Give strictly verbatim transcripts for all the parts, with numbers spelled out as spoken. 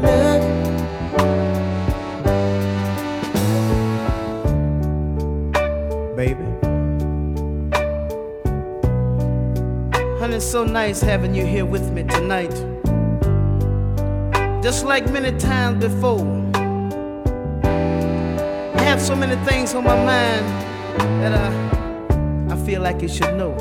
love you. Baby, honey, it's so nice having you here with me tonight. Just like many times before, I have so many things on my mind that I, I feel like you should know.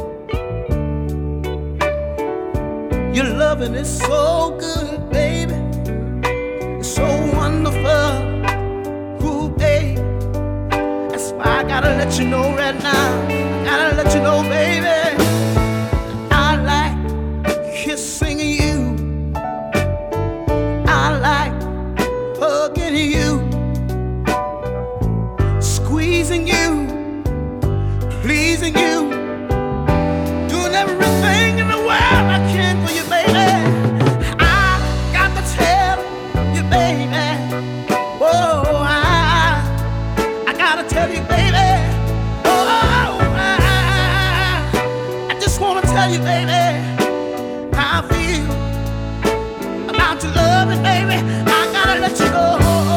Your loving is so good, baby. It's so wonderful. Ooh, baby. That's why I gotta let you know right now. I gotta let you know, baby, I like kissing you. I like hugging you, squeezing you, pleasing you, doing everything in the world I can for you, baby. I got to tell you, baby. Oh, I, I gotta tell you, baby. Oh, I, I just wanna tell you, baby, how I feel about your loving, baby. I gotta let you know.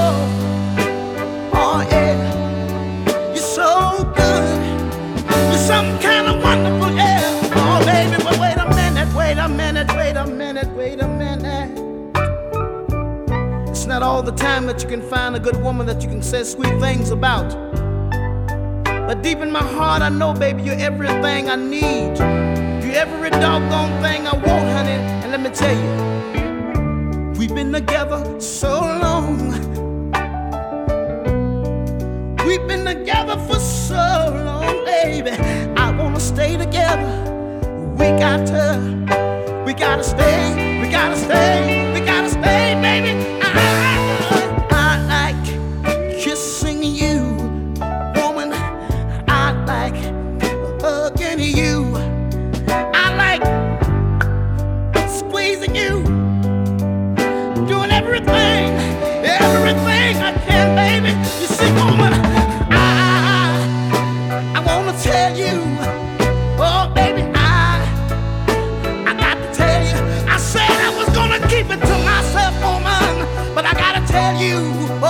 Oh yeah, you're so good. You're some kind of wonderful, yeah. Oh baby, but wait a minute, wait a minute, wait a minute, wait a minute. It's not all the time that you can find a good woman that you can say sweet things about. But deep in my heart, I know, baby, you're everything I need. You're every doggone thing I want, honey. And let me tell you, we've been together so long. We've been together for so long, baby. I wanna stay together. We got to, we gotta stay, we gotta stay, we gotta stay, baby. I, I like kissing you, woman. I like hugging you. I like squeezing you, doing everything, everything I can, baby. You see, woman, I, I wanna tell you, oh baby, I, I got to tell you. I said I was gonna keep it to myself, woman, but I gotta tell you.